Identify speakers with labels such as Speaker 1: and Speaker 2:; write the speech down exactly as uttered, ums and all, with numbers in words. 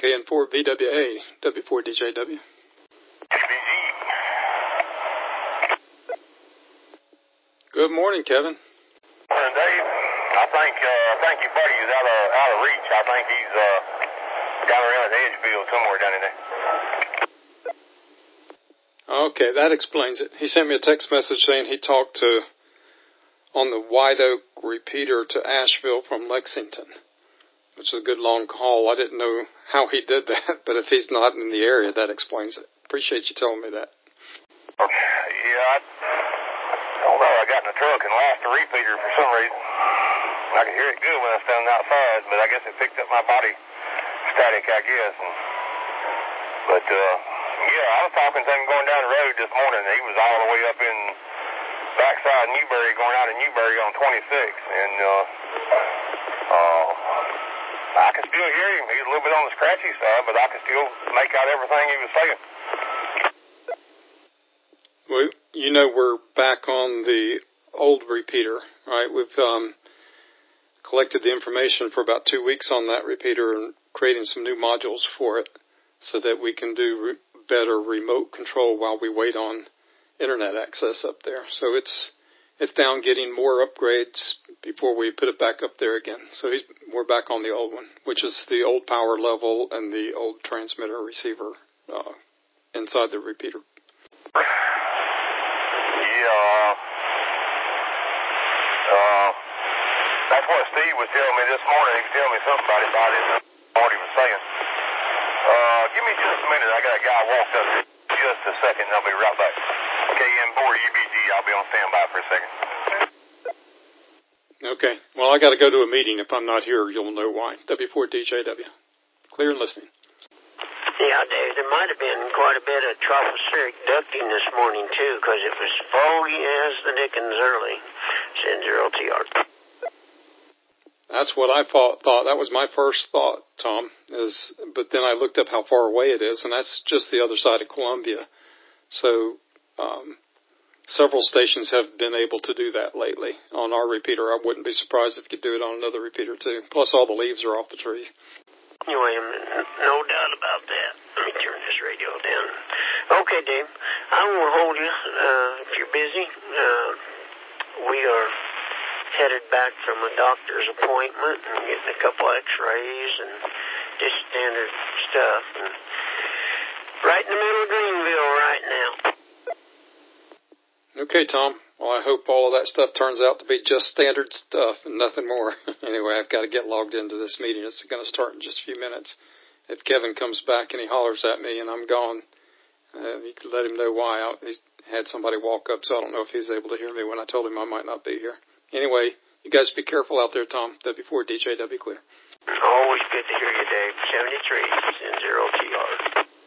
Speaker 1: K N four V W A, W four D J W. Good morning, Kevin.
Speaker 2: Morning, Dave. I think uh, I think your buddy is out of out of reach. I think he's uh, down around at Edgefield somewhere down in there.
Speaker 1: Okay, that explains it. He sent me a text message saying he talked to on the White Oak repeater to Asheville from Lexington, which is a good long call. I didn't know how he did that, but if he's not in the area, that explains it. Appreciate you telling me that.
Speaker 2: Yeah, I don't know. I got in the truck and lost the repeater for some reason. I could hear it good when I was standing outside, but I guess it picked up my body static, I guess. And, but, uh, yeah, I was talking to him going down the road this morning. He was all the way up in backside Newberry, going out of Newberry on twenty-six. And, uh, uh, I could still hear him. He's a little bit on the scratchy side, but I could still make out everything he was saying.
Speaker 1: Well, you know we're back on the old repeater, right? We've um, collected the information for about two weeks on that repeater and creating some new modules for it so that we can do re- better remote control while we wait on internet access up there. So it's it's down getting more upgrades before we put it back up there again. So he's, we're back on the old one, which is the old power level and the old transmitter receiver uh, inside the repeater.
Speaker 2: Yeah, uh, that's what Steve was telling me this morning. He was telling me something about it, about it, what he was saying. Uh, give me just a minute. I got a guy walked up here. Just a second, and I'll be right back. K N four U B G, I'll be on standby for a second.
Speaker 1: Okay. Well, I got to go to a meeting. If I'm not here, you'll know why. W four D J W. Clear and listening.
Speaker 3: Yeah, Dave, there might have been quite a bit of tropospheric ducting this morning, too, because it was foggy as the dickens early. Send zero T R.
Speaker 1: That's what I thought, thought. That was my first thought, Tom. Is But then I looked up how far away it is, and that's just the other side of Columbia. So um, several stations have been able to do that lately on our repeater. I wouldn't be surprised if you could do it on another repeater, too. Plus, all the leaves are off the tree.
Speaker 3: Wait a minute. No doubt about that. Let me turn this radio down. Okay, Dave. I won't hold you uh, if you're busy. Uh, we are headed back from a doctor's appointment and getting a couple x-rays and just standard stuff. And right in the middle of Greenville right now.
Speaker 1: Okay, Tom. Well, I hope all of that stuff turns out to be just standard stuff and nothing more. Anyway, I've got to get logged into this meeting. It's going to start in just a few minutes. If Kevin comes back and he hollers at me and I'm gone, uh, you can let him know why. I, he had somebody walk up, so I don't know if he's able to hear me when I told him I might not be here. Anyway, you guys be careful out there, Tom. W four D J W clear.
Speaker 3: Always good to hear you, Dave. seventy-three and zero T R.